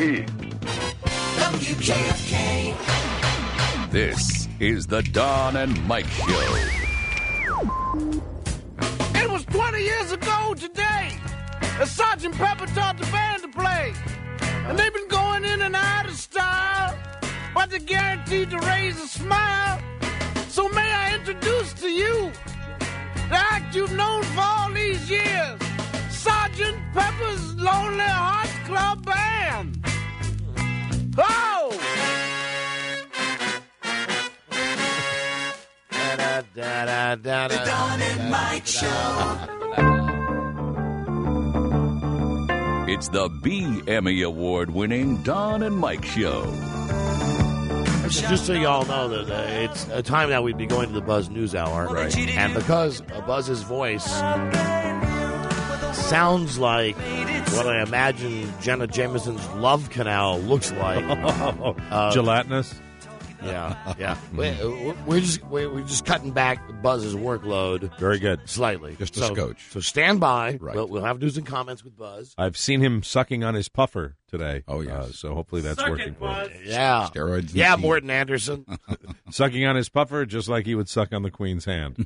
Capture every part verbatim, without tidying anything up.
he. W J F K. This is the Don and Mike Show. It was twenty years ago today that Sergeant Pepper taught the band to play. And they've been going in and out of style, but they're guaranteed to raise a smile. So may I introduce to you the act you've known for all these years, Sergeant Pepper's Lonely Hearts Club Band. Oh! Da, da, da, da, The da, Don and Mike Show. It's the B Emmy Award-winning Don and Mike Show. Just so y'all know that uh, it's a time now we'd be going to the Buzz News Hour. Right. And because uh, Buzz's voice sounds like what I imagine Jenna Jameson's love canal looks like. uh, Gelatinous? Yeah, yeah. we, we're just we're, we're just cutting back Buzz's workload. Very good. Slightly. Just a so, scotch. So stand by. Right. We'll, we'll have news and comments with Buzz. I've seen him sucking on his puffer today. Oh, yes. Uh, so hopefully that's working for him. Yeah. Steroids and Yeah, tea. Morton Anderson. Sucking on his puffer just like he would suck on the Queen's hand.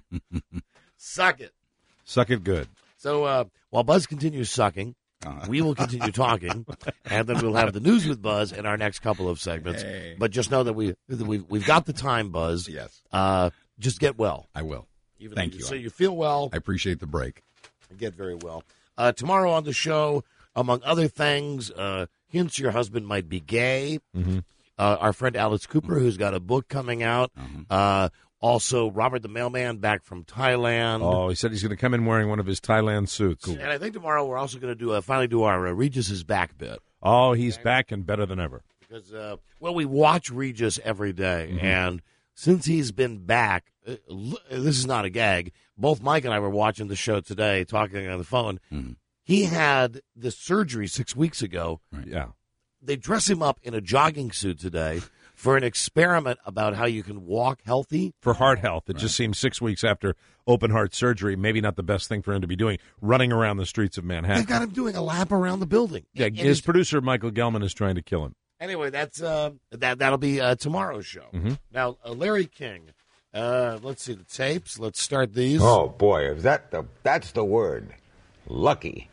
Suck it. Suck it good. So uh, while Buzz continues sucking, Uh-huh. we will continue talking, and then we'll have the news with Buzz in our next couple of segments. Hey. But just know that we that we've we've got the time, Buzz. Yes, Uh, just get well. I will. Even Thank though you. So you feel well. I appreciate the break. Get very well. Uh, tomorrow on the show, among other things, uh, hints your husband might be gay. Mm-hmm. Uh, our friend Alice Cooper, who's got a book coming out. Uh-huh. Uh, also, Robert the Mailman back from Thailand. Oh, he said he's going to come in wearing one of his Thailand suits. And I think tomorrow we're also going to do uh, finally do our uh, Regis' back bit. Oh, he's back and better than ever. Because, uh, well, we watch Regis every day, Mm-hmm. and since he's been back, uh, l- this is not a gag. Both Mike and I were watching the show today, talking on the phone. Mm-hmm. He had the surgery six weeks ago. Yeah. They dress him up in a jogging suit today for an experiment about how you can walk healthy. For heart health. It just seems six weeks after open heart surgery, maybe not the best thing for him to be doing, running around the streets of They've Manhattan. got him doing a lap around the building. Yeah, And his it's- producer, Michael Gelman, is trying to kill him. Anyway, that's uh, that that'll be uh, tomorrow's show. Mm-hmm. Now, uh, Larry King. Uh, let's see the tapes. Let's start these. Oh, boy, is that the, that's the word. Lucky.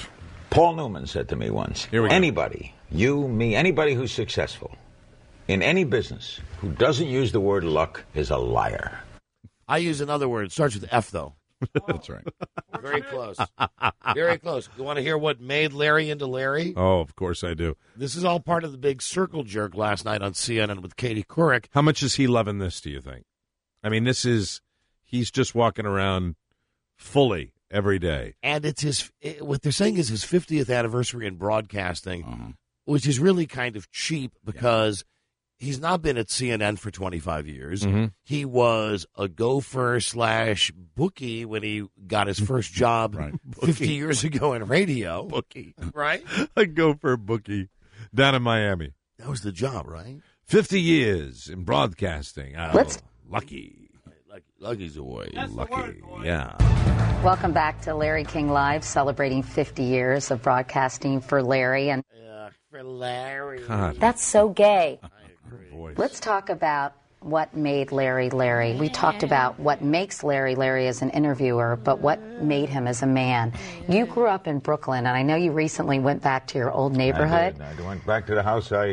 Paul Newman said to me once, Here we go. anybody, you, me, anybody who's successful in any business who doesn't use the word luck is a liar. I use another word. It starts with F, though. That's right. Very close. Very close. You want to hear what made Larry into Larry? Oh, of course I do. This is all part of the big circle jerk last night on C N N with Katie Couric. How much is he loving this, do you think? I mean, this is, he's just walking around fully every day. And it's his, it, what they're saying is his fiftieth anniversary in broadcasting, Uh-huh. which is really kind of cheap because he's not been at C N N for twenty-five years. Mm-hmm. He was a gopher slash bookie when he got his first job Right. fifty years ago in radio. Bookie. Right? I go for a bookie down in Miami. That was the job, right? fifty years in broadcasting. Oh, Let's- lucky. Lucky, Lucky's away. Lucky. Yeah. Welcome back to Larry King Live, celebrating fifty years of broadcasting for Larry. And Yeah, for Larry. God. that's so gay. Voice. Let's talk about what made Larry Larry. We talked about what makes Larry Larry as an interviewer, but what made him as a man. You grew up in Brooklyn, and I know you recently went back to your old neighborhood. I did. I went back to the house I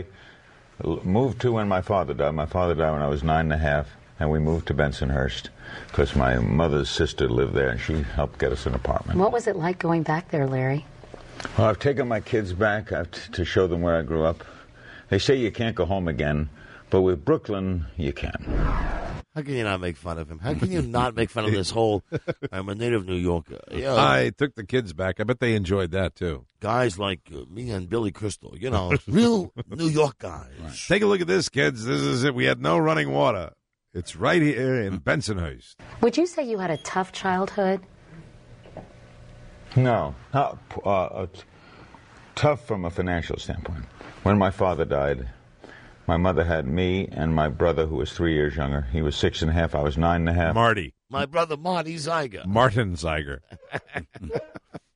l- moved to when my father died. My father died when I was nine and a half, and we moved to Bensonhurst because my mother's sister lived there, and she helped get us an apartment. What was it like going back there, Larry? Well, I've taken my kids back I've t- to show them where I grew up. They say you can't go home again, but with Brooklyn, you can. How can you not make fun of him? How can you not make fun of this whole, I'm a native New Yorker. Yeah, I took the kids back. I bet they enjoyed that, too. guys like uh, me and Billy Crystal, you know, real New York guys. Take a look at this, kids. This is it. We had no running water. It's right here in Bensonhurst. Would you say you had a tough childhood? No, not, uh, uh, t- tough from a financial standpoint. When my father died, my mother had me and my brother, who was three years younger. He was six and a half. I was nine and a half. Marty. My brother Marty Zeiger. Martin Zeiger.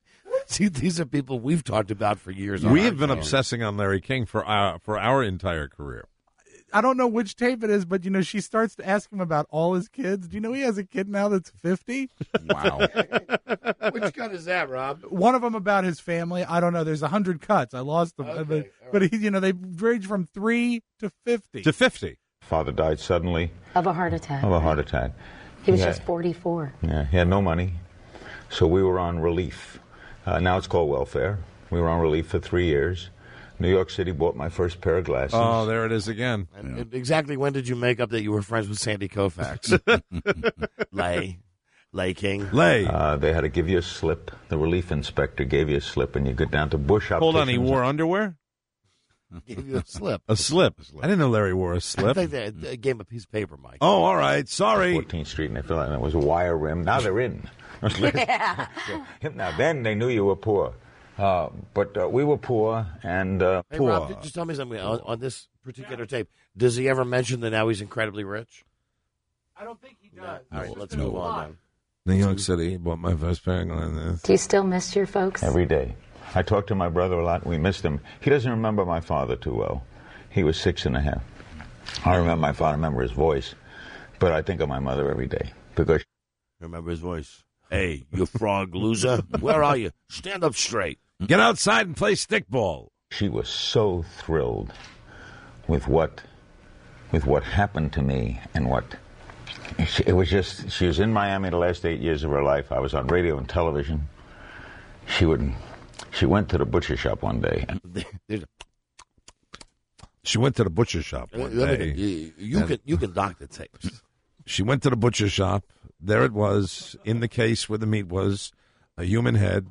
See, these are people we've talked about for years. We on have our been show. obsessing on Larry King for our, for our entire career. I don't know which tape it is, but, you know, she starts to ask him about all his kids. Do you know he has a kid now that's fifty? Wow. Which cut is that, Rob? One of them about his family. I don't know. There's a hundred cuts. I lost them. Okay, But, all but he, you know, they ranged from three to fifty. To fifty. Father died suddenly Of a heart attack. of a heart attack. He was Yeah. just forty-four. Yeah, he had no money, so we were on relief. Uh, now it's called welfare. We were on relief for three years. New York City bought my first pair of glasses. Oh, there it is again. And and exactly when did you make up that you were friends with Sandy Koufax? Lay. Lay King. Lay. Uh, they had to give you a slip. The relief inspector gave you a slip, and you get down to Bush Hold on, he Opticians. wore underwear? Gave you a slip. A slip. I didn't know Larry wore a I slip. think they, they gave him a piece of paper, Mike. Oh, all right. Sorry. fourteenth Street, and they filled out, and it was a wire rim. Now they're in. Yeah. Now then, they knew you were poor. Uh, but uh, we were poor, and uh, Hey, poor. Rob, just tell me something. On, on this particular tape, does he ever mention that now he's incredibly rich? I don't think he does. All right, let's move on New York City bought my first pair of glasses. Do you still miss your folks? every day. I talked to my brother a lot. We missed him. He doesn't remember my father too well. He was six and a half. I remember my father, I remember his voice, but I think of my mother every day because then. Remember his voice. Hey, you frog loser. Where are you? Stand up straight. Get outside and play stickball. she was so thrilled with what with what happened to me and what she, it was just. She was in Miami the last eight years of her life. I was on radio and television. She would. She went to the butcher shop one day. There's a- She went to the butcher shop one Let me- day. you you can you can dock the tapes. She went to the butcher shop. There it was, in the case where the meat was, a human head.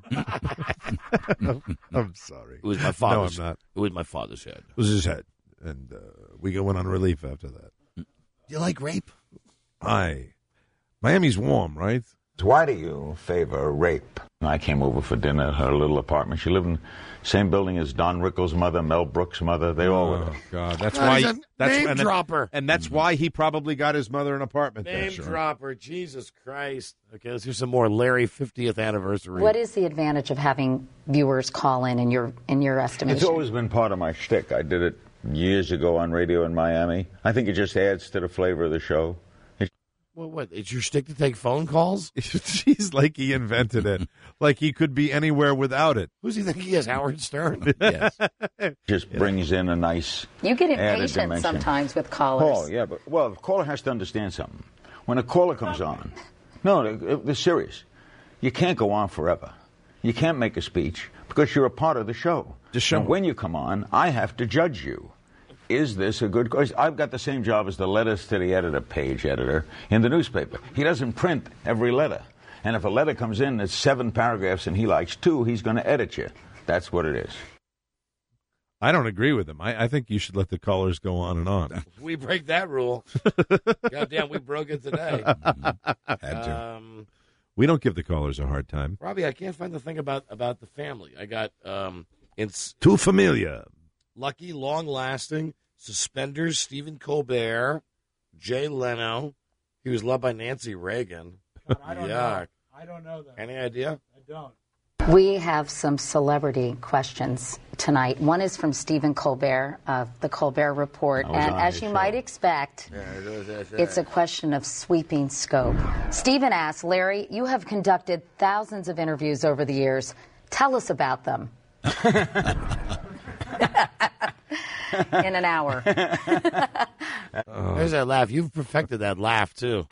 I'm sorry. It was my father's. No, I'm not. It was my father's head. It was his head. And uh, we went on relief after that. Do you like rape? Aye. Miami's warm, right? Why do you favor rape? I came over for dinner at her little apartment. She lived in the same building as Don Rickles' mother, Mel Brooks' mother. They all were Oh, there. God. That's God, why. he's a That's name and that- dropper. and that's why he probably got his mother an apartment there. Name Sure. dropper. Jesus Christ. Okay, let's hear some more Larry fiftieth anniversary. What is the advantage of having viewers call in, in your in your estimation? It's always been part of my shtick. I did it years ago on radio in Miami. I think it just adds to the flavor of the show. Well, what? It's your stick to take phone calls? She's like he invented it. Like he could be anywhere without it. Who's he think he is? Howard Stern? Yes. Just brings in a nice You get added impatient dimension. sometimes with callers. Oh, yeah, but, well, the caller has to understand something. When a caller comes on, no, they're, they're serious. You can't go on forever. You can't make a speech because you're a part of the show. Just show And 'em. when you come on, I have to judge you. Is this a good question? I've got the same job as the letters to the editor, page editor, in the newspaper. He doesn't print every letter. And if a letter comes in that's seven paragraphs and he likes two, he's going to edit you. That's what it is. I don't agree with him. I, I think you should let the callers go on and on. We break that rule. Goddamn, we broke it today. Had to. Um, We don't give the callers a hard time. Robbie, I can't find the thing about, about the family. I got um, it's Too familiar. Lucky, Long Lasting, Suspenders, Stephen Colbert, Jay Leno. He was loved by Nancy Reagan. I don't Yuck. know. I don't know that. Any idea? I don't. We have some celebrity questions tonight. One is from Stephen Colbert of the Colbert Report. I was And on as his you show. might expect, it's a question of sweeping scope. Stephen asks, Larry, you have conducted thousands of interviews over the years. Tell us about them. In an hour. There's that laugh. You've perfected that laugh, too.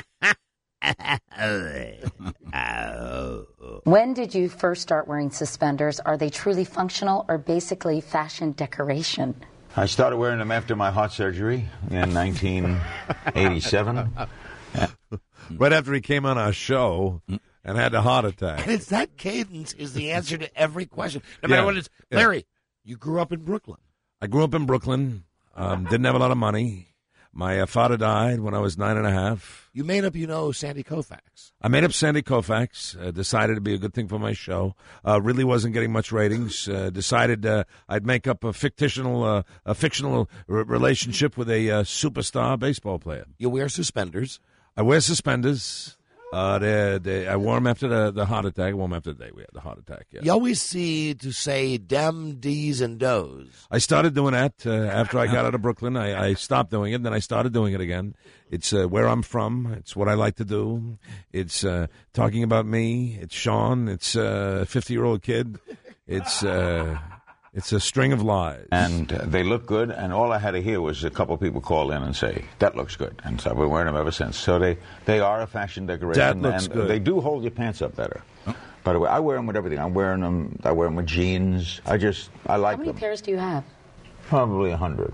When did you first start wearing suspenders? Are they truly functional or basically fashion decoration? I started wearing them after my heart surgery in nineteen eighty-seven. Right after he came on our show and had a heart attack. And it's that cadence is the answer to every question. No matter Yeah. what it is. Yeah. Larry, you grew up in Brooklyn. I grew up in Brooklyn. Um, didn't have a lot of money. My uh, father died when I was nine and a half. You made up, you know, Sandy Koufax. I made up Sandy Koufax. Uh, decided to be a good thing for my show. Uh, really wasn't getting much ratings. Uh, decided uh, I'd make up a fictional, uh, a fictional r- relationship with a uh, superstar baseball player. You wear suspenders. I wear suspenders. Uh, they, they, I wore them after the, the heart attack. I wore them after the day we had the heart attack. Yeah. You always see to say dem, D's, and does. I started doing that uh, after I got out of Brooklyn. I, I stopped doing it, then I started doing it again. It's uh, where I'm from. It's what I like to do. It's uh, talking about me. It's Sean. It's uh, a fifty-year-old kid. It's uh, it's a string of lies. And uh, they look good, and all I had to hear was a couple of people call in and say, that looks good. And so I've been wearing them ever since. So they, they are a fashion decoration. That looks and good. They do hold your pants up better. By the way, I wear them with everything. I'm wearing them, I wear them with jeans. I just, I like How many them. pairs do you have? Probably a hundred.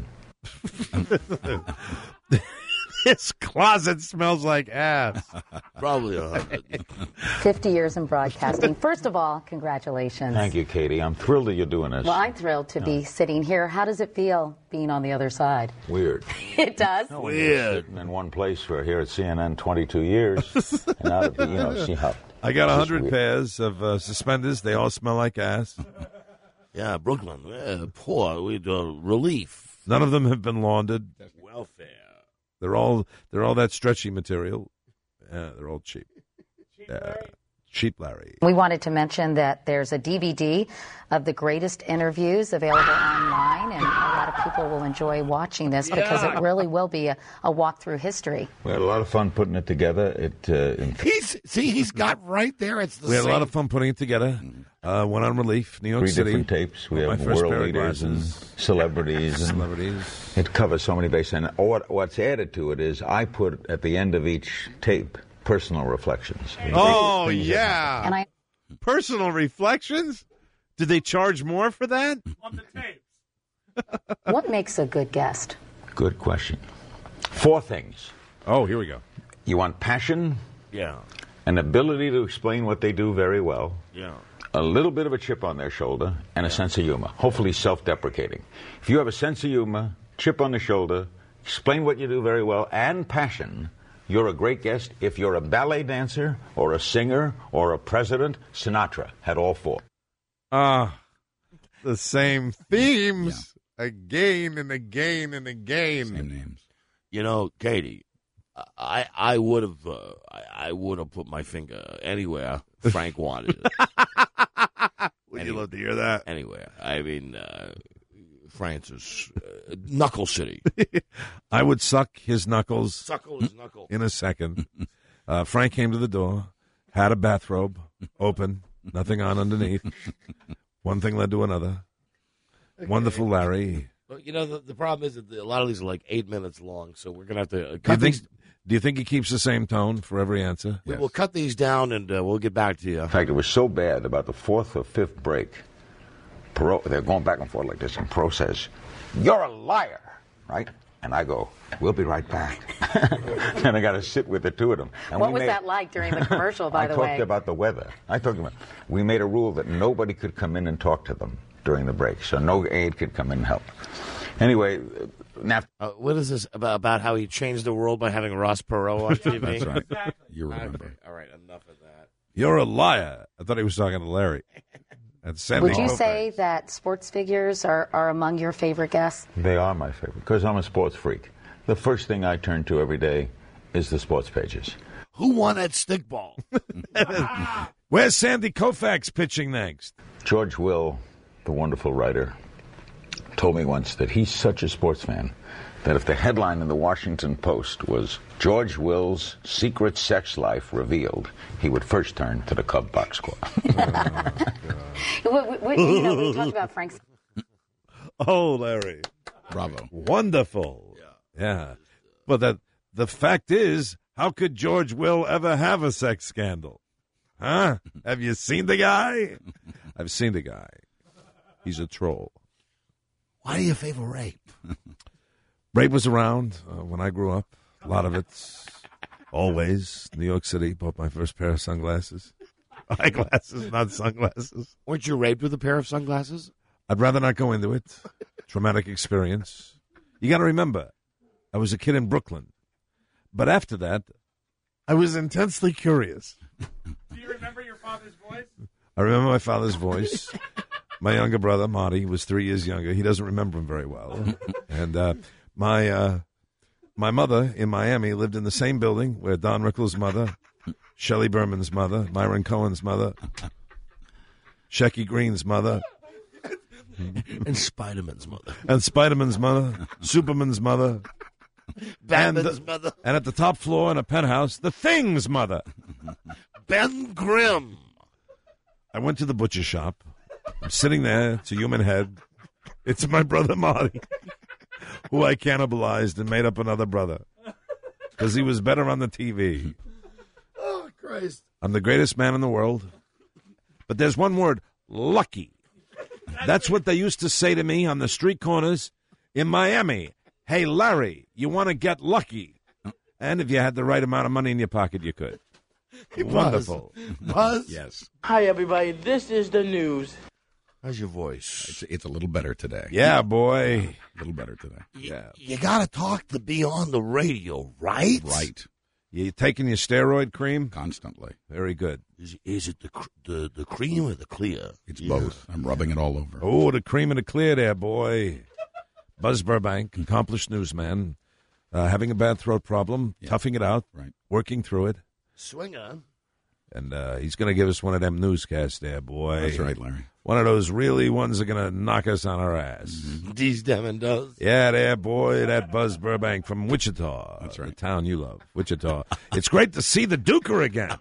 This closet smells like ass. Probably a hundred. fifty years in broadcasting. First of all, congratulations. Thank you, Katie. I'm thrilled that you're doing this. Well, I'm thrilled to be sitting here. How does it feel being on the other side? Weird. It does. No, when you're sitting in one place for here at C N N twenty-two years, and now to be, you know, see how. I got a this is hundred weird. pairs of uh, suspenders. They all smell like ass. Yeah, Brooklyn. Yeah, poor. We do relief. None of them have been laundered. Welfare. They're all they're all that stretchy material. Yeah, they're all cheap. Cheap yeah. Larry. Cheap Larry. We wanted to mention that there's a D V D of the greatest interviews available online, and a lot of people will enjoy watching this because it really will be a, a walk through history. We had a lot of fun putting it together. It uh, in He's see, he's got right there. It's the We had same. a lot of fun putting it together. Uh, went on relief, New York three City. different tapes. We With my have first pair world of leaders and glasses. celebrities. And Celebrities. it covers so many bases. And what, what's added to it is I put at the end of each tape personal reflections. Oh, Things that- yeah. And I Personal reflections? Did they charge more for that? On the tapes. what makes a good guest? Good question. Four things. Oh, here we go. You want passion, Yeah, an ability to explain what they do very well, yeah. a little bit of a chip on their shoulder, and a sense of humor, hopefully self-deprecating. If you have a sense of humor, chip on the shoulder, explain what you do very well, and passion, you're a great guest. If you're a ballet dancer or a singer or a president, Sinatra had all four. Ah, the same themes again and again and again. Same names. You know, Katie, I I would have uh, I, I would have put my finger anywhere Frank wanted it. Would Any- you love to hear that? Anywhere. I mean, uh, Francis, uh, Knuckle City. I would suck his knuckles Suckle his knuckle. in a second. Uh, Frank came to the door, had a bathrobe open, nothing on underneath. One thing led to another. Wonderful Larry. But, you know, the, the problem is that the, a lot of these are like eight minutes long, so we're going to have to uh, Do you cut think? these. Do you think he keeps the same tone for every answer? We will cut these down, and uh, we'll get back to you. In fact, it was so bad about the fourth or fifth break. Perot, they're going back and forth like this, and Perot says, "You're a liar," right? And I go, "We'll be right back." And I got to sit with the two of them. And What we was made- that like during the commercial, by I the talked way? about the weather. I talked about. We made a rule that nobody could come in and talk to them during the break, so no aide could come in and help. Anyway, uh, now Uh, what is this about, about how he changed the world by having Ross Perot on T V? That's right. You remember. Okay. All right, enough of that. You're a liar. I thought he was talking to Larry. And Sandy Would you Koufax. say that sports figures are, are among your favorite guests? they are my favorite because I'm a sports freak. The first thing I turn to every day is the sports pages. Who won that stickball? Where's Sandy Koufax pitching next? George Will, the wonderful writer, told me once that he's such a sports fan that if the headline in the Washington Post was George Will's secret sex life revealed, he would first turn to the Cub box score. We, we, we- you know, we talked about Frank's. Oh, Larry. Bravo. Wonderful. Yeah. Yeah. But the, the fact is, how could George Will ever have a sex scandal? Huh? Have you seen the guy? I've seen the guy. He's a troll. Why do you favor rape? Rape was around uh, when I grew up. A lot of it. Always. New York City. Bought my first pair of sunglasses. Eyeglasses, not sunglasses. Weren't you raped with a pair of sunglasses? I'd rather not go into it. Traumatic experience. You got to remember, I was a kid in Brooklyn. But after that, I was intensely curious. Do you remember your father's voice? I remember my father's voice. My younger brother, Marty, was three years younger. He doesn't remember him very well. And uh, my uh, my mother in Miami lived in the same building where Don Rickles' mother, Shelley Berman's mother, Myron Cohen's mother, Shecky Green's mother, And Spider-Man's mother. and Spider-Man's mother, Superman's mother, Batman's and, mother. and at the top floor in a penthouse, the Thing's mother. Ben Grimm. I went to the butcher shop. I'm sitting there. It's a human head. It's my brother Marty, who I cannibalized and made up another brother because he was better on the T V. Oh, Christ. I'm the greatest man in the world. But there's one word, lucky. That's what they used to say to me on the street corners in Miami. Hey, Larry, you want to get lucky. And if you had the right amount of money in your pocket, you could. Hey, Wonderful. Buzz? Yes. Hi, everybody. This is the news. How's your voice? It's, it's a little better today. Yeah, boy. A little better today. Yeah. You got to talk to be on the radio, right? Right. You taking your steroid cream? Constantly. Very good. Is, is it the, cr- the the cream or the clear? It's Yeah. both. I'm rubbing it all over. Oh, the cream and the clear there, boy. Buzz Burbank, accomplished newsman, uh, having a bad throat problem, Yeah. toughing it out, Right. working through it. Swinger. And uh, he's going to give us one of them newscasts there, boy. That's right, Larry. One of those really ones that are going to knock us on our ass. These demon does. Yeah, there, boy, that Buzz Burbank from Wichita. That's right. The town you love, Wichita. It's great to see the Duker again.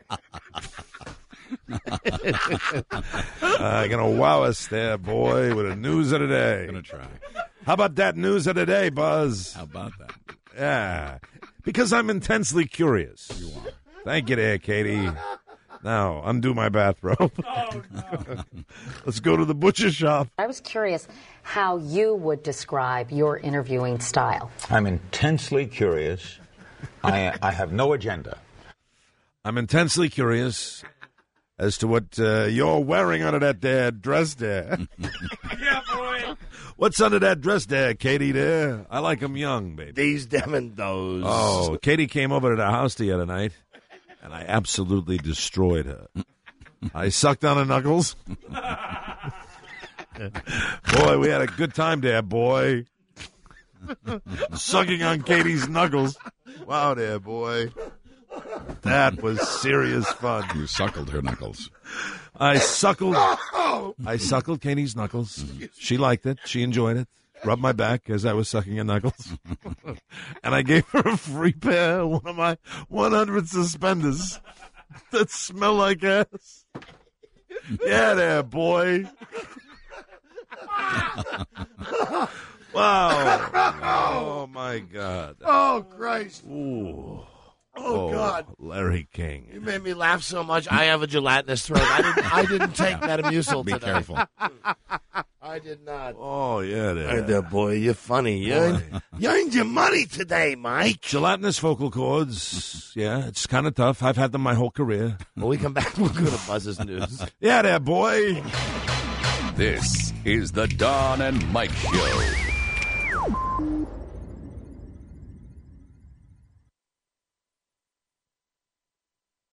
uh, going to wow us there, boy, with the news of the day. Gonna try. How about that news of the day, Buzz? How about that? Yeah, because I'm intensely curious. You are. Thank you there, Katie. Now, undo my bathrobe. Oh, no. Let's go to the butcher shop. I was curious how you would describe your interviewing style. I'm intensely curious. I, I have no agenda. I'm intensely curious as to what uh, you're wearing under that there dress there. Yeah, boy. What's under that dress there, Katie, there? I like 'em young, baby. These demon does. Oh, Katie came over to the house the other night, and I absolutely destroyed her. I sucked on her knuckles. Boy, we had a good time there, boy. Sucking on Katie's knuckles. Wow there, boy. That was serious fun. You suckled her knuckles. I suckled I suckled Katie's knuckles. She liked it. She enjoyed it. Rubbed my back as I was sucking her knuckles. And I gave her a free pair of one of my one hundred suspenders that smell like ass. Yeah there, boy. Wow. Oh, my God. Oh, Christ. Ooh. Oh, God. Larry King. You made me laugh so much. I have a gelatinous throat. I didn't, I didn't take Metamucil Be today. careful. I did not. Oh, yeah, there. Hey there, boy. You're funny. You earned, you earned your money today, Mike. Gelatinous vocal cords. Yeah, it's kind of tough. I've had them my whole career. When we come back, we'll go to Buzz's News. Yeah, there, boy. This is the Don and Mike Show.